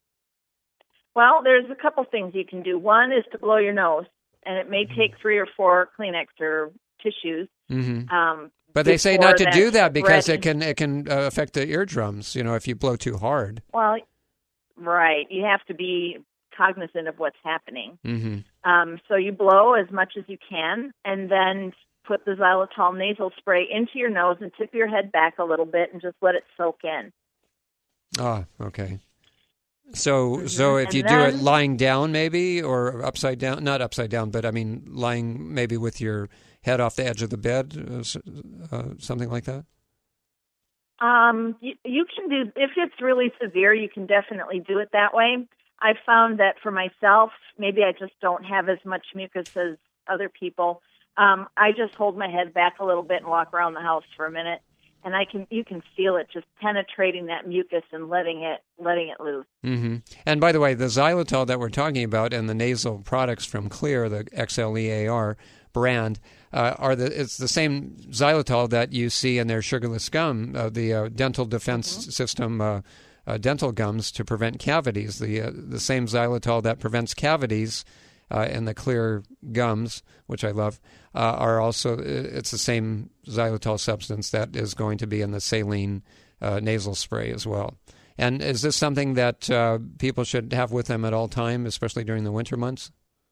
Well, there's a couple things you can do. One is to blow your nose, and it may take three or four Kleenex or tissues. Mm-hmm. Um, But they say before not to that do that because breath- it can it can uh, affect the eardrums. You know, if you blow too hard. Well, right. You have to be cognizant of what's happening. Mm-hmm. Um, so you blow as much as you can, and then put the xylitol nasal spray into your nose and tip your head back a little bit and just let it soak in. Ah, okay. So, so if And you do it then- lying down, maybe, or upside down, not upside down, but I mean lying maybe with your head off the edge of the bed, uh, s- uh, something like that. Um, you, you can do, if it's really severe, you can definitely do it that way. I found that for myself, maybe I just don't have as much mucus as other people. Um, I just hold my head back a little bit and walk around the house for a minute, and I can you can feel it just penetrating that mucus and letting it letting it loose. Mm-hmm. And by the way, the xylitol that we're talking about and the nasal products from Clear, the X L E A R brand, uh, are the it's the same xylitol that you see in their sugarless gum, uh, the uh, dental defense Mm-hmm. system uh, uh, dental gums to prevent cavities. The uh, the same xylitol that prevents cavities uh, in the Clear gums, which I love, uh, are also it's the same xylitol substance that is going to be in the saline uh, nasal spray as well. And is this something that uh, people should have with them at all time, especially during the winter months?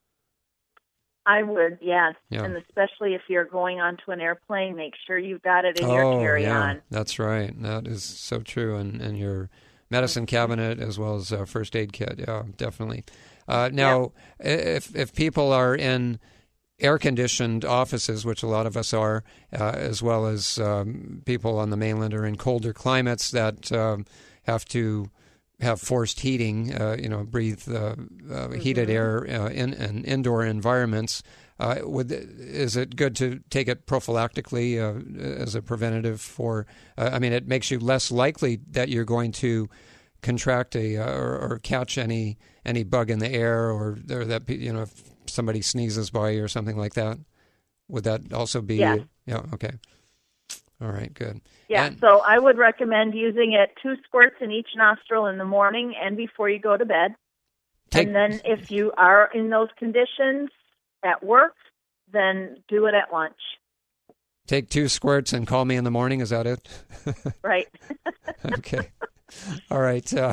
I would, yes, Yeah. and especially if you're going onto an airplane, make sure you've got it in oh, your carry-on. yeah, that's right. That is so true. And, and your medicine cabinet as well as a first aid kit. Yeah, definitely. Uh, now, if if people are in air-conditioned offices, which a lot of us are, uh, as well as um, people on the mainland are in colder climates that um, have to have forced heating, uh, you know, breathe uh, uh, mm-hmm. heated air uh, in, in indoor environments. Uh, would is it good to take it prophylactically uh, as a preventative for? Uh, I mean, it makes you less likely that you're going to contract a uh, or, or catch any any bug in the air, or, or that you know if somebody sneezes by you or something like that. Would that also be? Yes. Yeah. Okay. All right. Good. Yeah. And, so I would recommend using it two squirts in each nostril in the morning and before you go to bed. Take, and then if you are in those conditions at work, then do it at lunch. Take two squirts and call me in the morning. Is that it? Right. Okay. All right. Uh,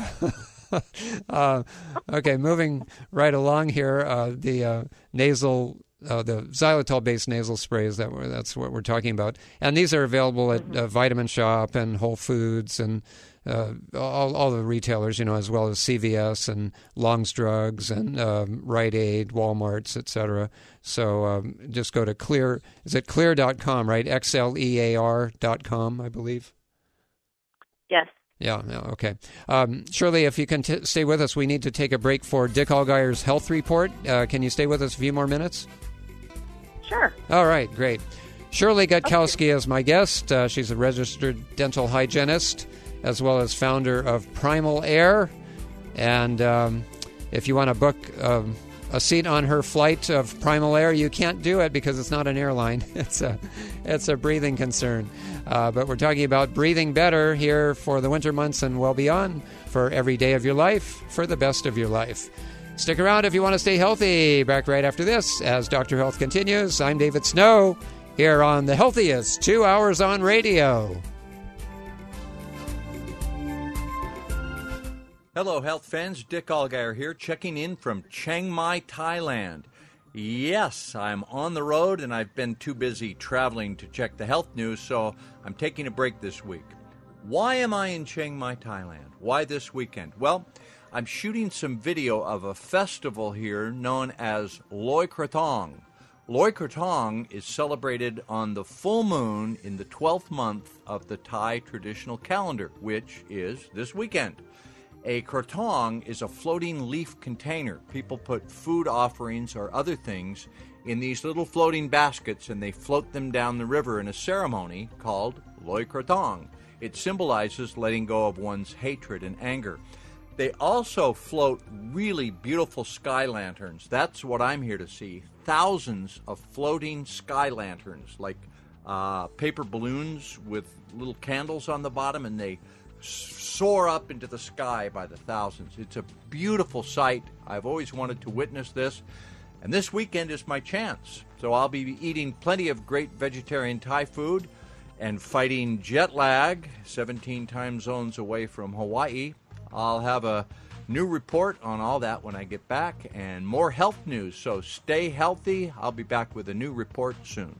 uh, okay. Moving right along here, uh, the uh, nasal, uh, the xylitol-based nasal sprays. That we're, that's what we're talking about, and these are available at uh, Vitamin Shop and Whole Foods and. Uh, all, all the retailers, you know, as well as C V S and Long's Drugs and um, Rite Aid, Walmart's, et cetera. So um, just go to Clear. Is it clear dot com, right? X L E A R dot com, I believe. Yes. Yeah, yeah, okay. Um, Shirley, if you can t- stay with us, we need to take a break for Dick Allgire's Health Report. Uh, can you stay with us a few more minutes? Sure. All right, great. Shirley Gutkowski okay. is my guest. Uh, she's a registered dental hygienist, as well as founder of Primal Air. And um, if you want to book um, a seat on her flight of Primal Air, you can't do it because it's not an airline. It's a, it's a breathing concern. Uh, but we're talking about breathing better here for the winter months and well beyond, for every day of your life, for the best of your life. Stick around if you want to stay healthy. Back right after this as Doctor Health continues. I'm David Snow here on the healthiest two hours on radio. Hello, health fans. Dick Allgire here, checking in from Chiang Mai, Thailand. Yes, I'm on the road, and I've been too busy traveling to check the health news, so I'm taking a break this week. Why am I in Chiang Mai, Thailand? Why this weekend? Well, I'm shooting some video of a festival here known as Loy Krathong. Loy Krathong is celebrated on the full moon in the twelfth month of the Thai traditional calendar, which is this weekend. A krathong is a floating leaf container. People put food offerings or other things in these little floating baskets, and they float them down the river in a ceremony called Loy Krathong. It symbolizes letting go of one's hatred and anger. They also float really beautiful sky lanterns. That's what I'm here to see. Thousands of floating sky lanterns, like uh, paper balloons with little candles on the bottom, and they soar up into the sky by the thousands. It's a beautiful sight. I've always wanted to witness this, and this weekend is my chance. So I'll be eating plenty of great vegetarian Thai food and fighting jet lag, seventeen time zones away from Hawaii. I'll have a new report on all that when I get back, and more health news. So stay healthy. I'll be back with a new report soon.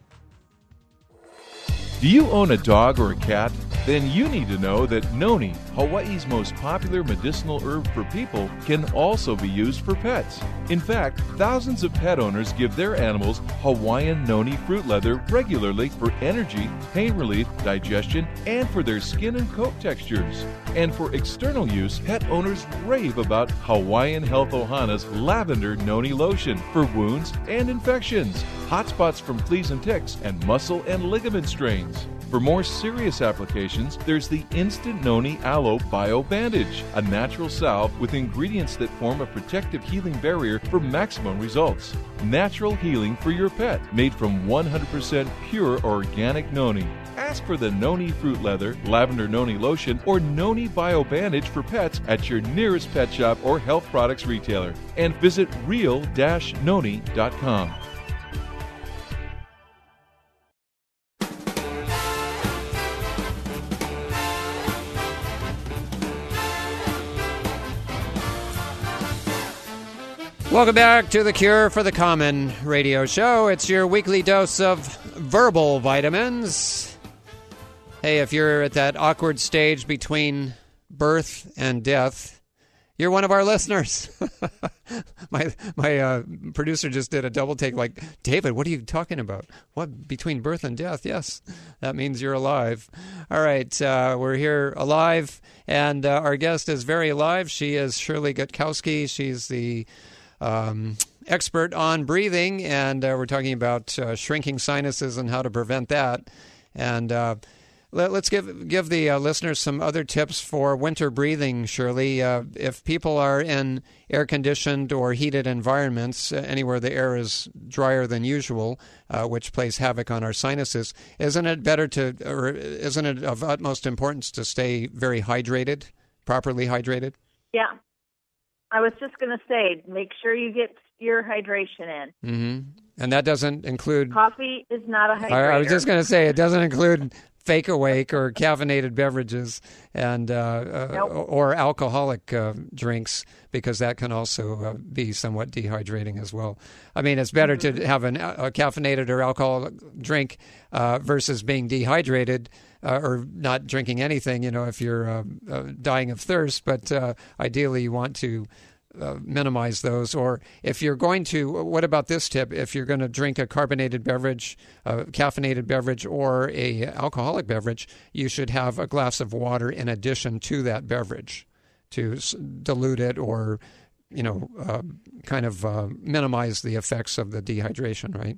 Do you own a dog or a cat? Then you need to know that noni, Hawaii's most popular medicinal herb for people, can also be used for pets. In fact, thousands of pet owners give their animals Hawaiian noni fruit leather regularly for energy, pain relief, digestion, and for their skin and coat textures. And for external use, pet owners rave about Hawaiian Health Ohana's lavender noni lotion for wounds and infections, hot spots from fleas and ticks, and muscle and ligament strains. For more serious applications, there's the Instant Noni Aloe Bio Bandage, a natural salve with ingredients that form a protective healing barrier for maximum results. Natural healing for your pet, made from one hundred percent pure organic noni. Ask for the Noni Fruit Leather, Lavender Noni Lotion, or Noni Bio Bandage for pets at your nearest pet shop or health products retailer. And visit real dash noni dot com. Welcome back to the Cure for the Common radio show. It's your weekly dose of verbal vitamins. Hey, if you're at that awkward stage between birth and death, You're one of our listeners. my my uh, producer just did a double take like, David, what are you talking about? What, between birth and death? Yes, that means you're alive. All right, uh, we're here alive, and uh, our guest is very alive. She is Shirley Gutkowski. She's the um, expert on breathing, and uh, we're talking about uh, shrinking sinuses and how to prevent that. And uh, let, let's give give the uh, listeners some other tips for winter breathing, Shirley. Uh, if people are in air-conditioned or heated environments, uh, anywhere the air is drier than usual, uh, which plays havoc on our sinuses, isn't it better to, or isn't it of utmost importance to stay very hydrated, properly hydrated? Yeah. I was just going to say, make sure you get your hydration in. Mm-hmm. And that doesn't include... Coffee is not a hydrator. I, I was just going to say, it doesn't include Fake Awake or caffeinated beverages and uh, uh, nope. or alcoholic uh, drinks, because that can also uh, be somewhat dehydrating as well. I mean, it's better mm-hmm. to have an, a caffeinated or alcoholic drink uh, versus being dehydrated uh, or not drinking anything, you know, if you're uh, uh, dying of thirst. But uh, ideally, you want to Uh, minimize those. Or if you're going to, what about this tip? If you're going to drink a carbonated beverage, a caffeinated beverage, or a alcoholic beverage, you should have a glass of water in addition to that beverage to s- dilute it or, you know, uh, kind of uh, minimize the effects of the dehydration, right?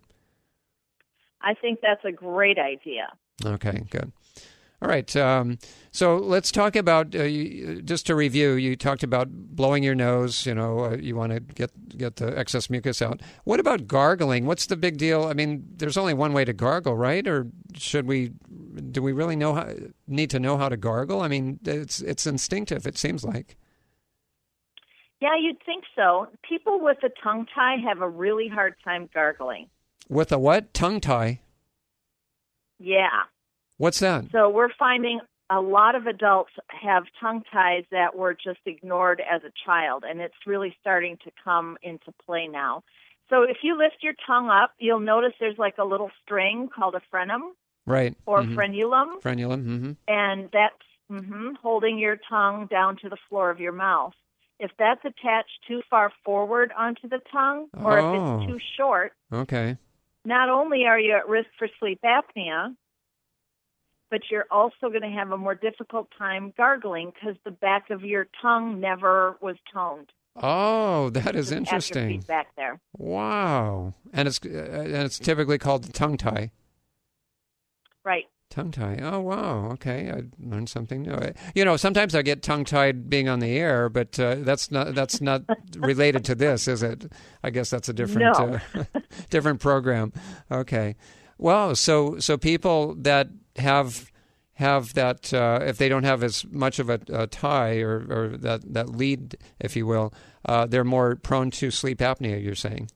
I think that's a great idea. Okay, good. All right, um, so let's talk about, uh, you, just to review, you talked about blowing your nose, you know, uh, you want to get get the excess mucus out. What about gargling? What's the big deal? I mean, there's only one way to gargle, right? Or should we, do we really know how, need to know how to gargle? I mean, it's it's instinctive, it seems like. Yeah, you'd think so. People with a tongue tie have a really hard time gargling. With a what? Tongue tie? Yeah. What's that? So we're finding a lot of adults have tongue ties that were just ignored as a child, and it's really starting to come into play now. So if you lift your tongue up, you'll notice there's like a little string called a frenum. Right. Or mm-hmm. frenulum. Frenulum, mm-hmm. And that's mm-hmm, holding your tongue down to the floor of your mouth. If that's attached too far forward onto the tongue, or oh. if it's too short, okay. not only are you at risk for sleep apnea, but you're also going to have a more difficult time gargling because the back of your tongue never was toned. Oh, that is interesting. Back there. Wow, and it's uh, and it's typically called the tongue tie. Right. Tongue tie. Oh, wow. Okay, I learned something new. You know, sometimes I get tongue tied being on the air, but uh, that's not that's not related to this, is it? I guess that's a different no. uh, different program. Okay. Wow. So so people that have have that uh, if they don't have as much of a, a tie or, or that, that lead, if you will, uh, they're more prone to sleep apnea, you're saying.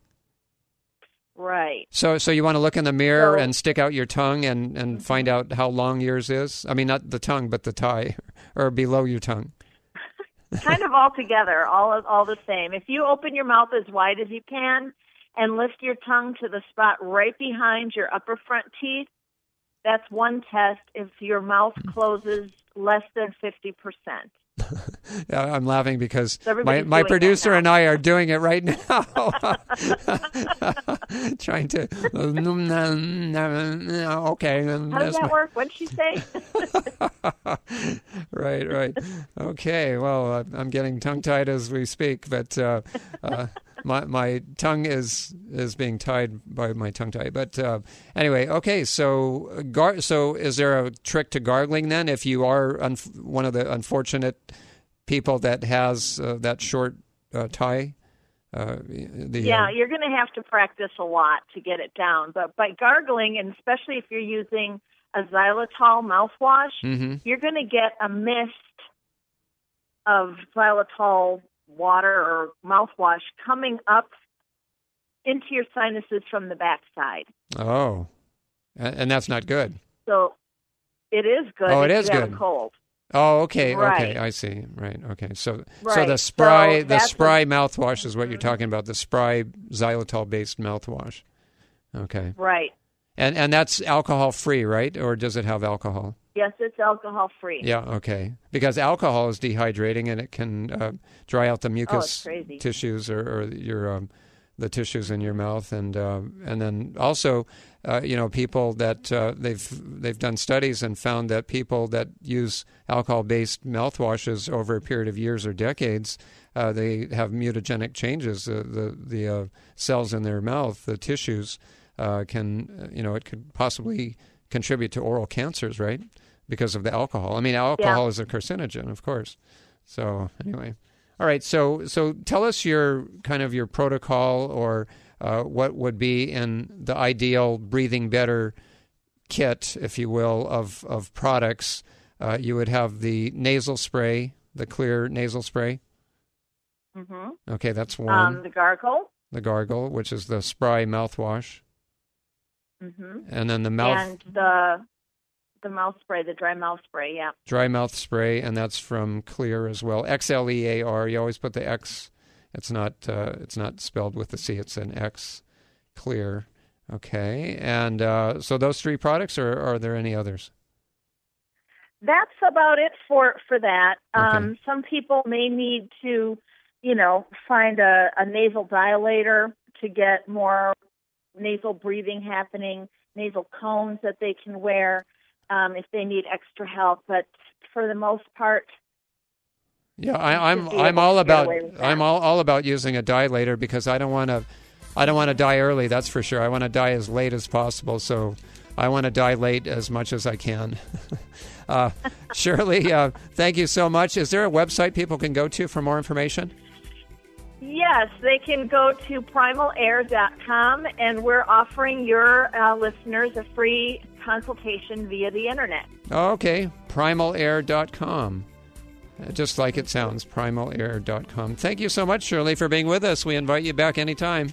Right. So so you want to look in the mirror so, and stick out your tongue and, and mm-hmm. find out how long yours is? I mean, not the tongue, but the tie, or below your tongue. Kind of all together, all, all the same. If you open your mouth as wide as you can and lift your tongue to the spot right behind your upper front teeth, that's one test if your mouth closes less than fifty percent. Yeah, I'm laughing because so my, my producer and I are doing it right now. Trying to... Okay. How does that my... work? What did she say? Right, right. Okay, well, I'm getting tongue-tied as we speak, but... Uh, uh, My my tongue is is being tied by my tongue tie. But uh, anyway, okay. So gar- so is there a trick to gargling then? If you are un- one of the unfortunate people that has uh, that short uh, tie, uh, the, yeah, uh, you're going to have to practice a lot to get it down. But by gargling, and especially if you're using a xylitol mouthwash, mm-hmm. you're going to get a mist of xylitol water or mouthwash coming up into your sinuses from the backside. Oh, and that's not good. So it is good. Oh, it if is you good. Have a cold. Oh, okay, right. okay, I see. Right, okay. So, right. so the Spry, so the Spry a, mouthwash is what you're talking about. The Spry xylitol-based mouthwash. Okay. Right. And and that's alcohol free, right? Or does it have alcohol? Yes, it's alcohol-free. Yeah, okay. Because alcohol is dehydrating, and it can uh, dry out the mucus oh, it's crazy. tissues or, or your um, the tissues in your mouth, and uh, and then also, uh, you know, people that uh, they've they've done studies and found that people that use alcohol-based mouthwashes over a period of years or decades, uh, they have mutagenic changes. Uh, the the uh, cells in their mouth, the tissues, uh, can you know it could possibly contribute to oral cancers, right? Because of the alcohol. I mean, alcohol yeah. is a carcinogen, of course. So anyway, all right. So so tell us your kind of your protocol, or uh, what would be in the ideal Breathing Better kit, if you will, of of products. Uh, you would have the nasal spray, the clear nasal spray. Mm-hmm. Okay, that's one. Um, the gargle. The gargle, which is the spray mouthwash. Mm-hmm. And then the mouth. And the the mouth spray, the dry mouth spray, yeah. Dry mouth spray, and that's from Clear as well. X L E A R. You always put the X. It's not. Uh, it's not spelled with the C. It's an X. Clear. Okay. And uh, so those three products, or are there any others? That's about it for for that. Okay. Um, some people may need to, you know, find a, a nasal dilator to get more nasal breathing happening, nasal cones that they can wear um, if they need extra help. But for the most part, yeah, I, I'm I'm all about I'm all, all about using a dilator, because I don't want to I don't want to die early. That's for sure. I want to die as late as possible. So I want to dilate as much as I can. uh, Shirley, uh, thank you so much. Is there a website people can go to for more information? Yes, they can go to primal air dot com, and we're offering your uh, listeners a free consultation via the internet. Okay, primal air dot com. Just like it sounds, primal air dot com. Thank you so much, Shirley, for being with us. We invite you back anytime.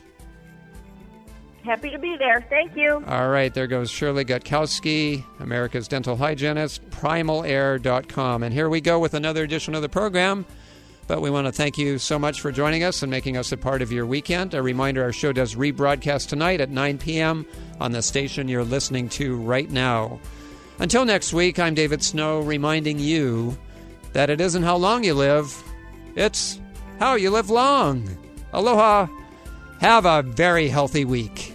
Happy to be there. Thank you. All right, there goes Shirley Gutkowski, America's dental hygienist, primal air dot com. And here we go with another edition of the program. But we want to thank you so much for joining us and making us a part of your weekend. A reminder, our show does rebroadcast tonight at nine p.m. on the station you're listening to right now. Until next week, I'm David Snow, reminding you that it isn't how long you live, it's how you live long. Aloha. Have a very healthy week.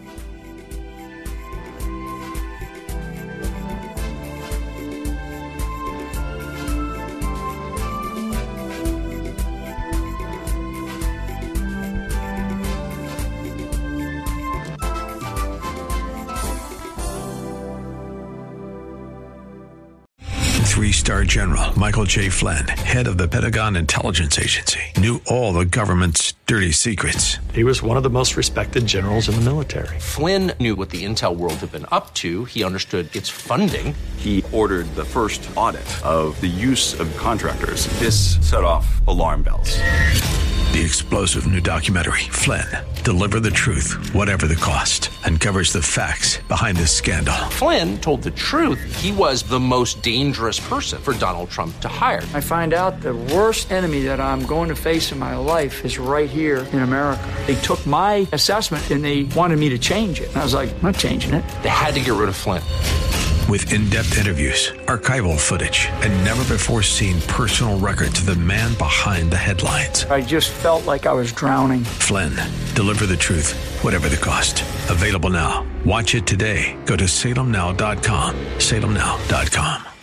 Three-star General Michael J. Flynn, head of the Pentagon Intelligence Agency, knew all the government's dirty secrets. He was one of the most respected generals in the military. Flynn knew what the intel world had been up to. He understood its funding. He ordered the first audit of the use of contractors. This set off alarm bells. The explosive new documentary, Flynn, Deliver the Truth, Whatever the Cost, uncovers the facts behind this scandal. Flynn told the truth. He was the most dangerous person for Donald Trump to hire. I find out the worst enemy that I'm going to face in my life is right here in America. They took my assessment and they wanted me to change it. And I was like, I'm not changing it. They had to get rid of Flynn. With in-depth interviews, archival footage, and never-before-seen personal records of the man behind the headlines. I just felt like I was drowning. Flynn, Deliver the Truth, Whatever the Cost. Available now. Watch it today. Go to salem now dot com. salem now dot com.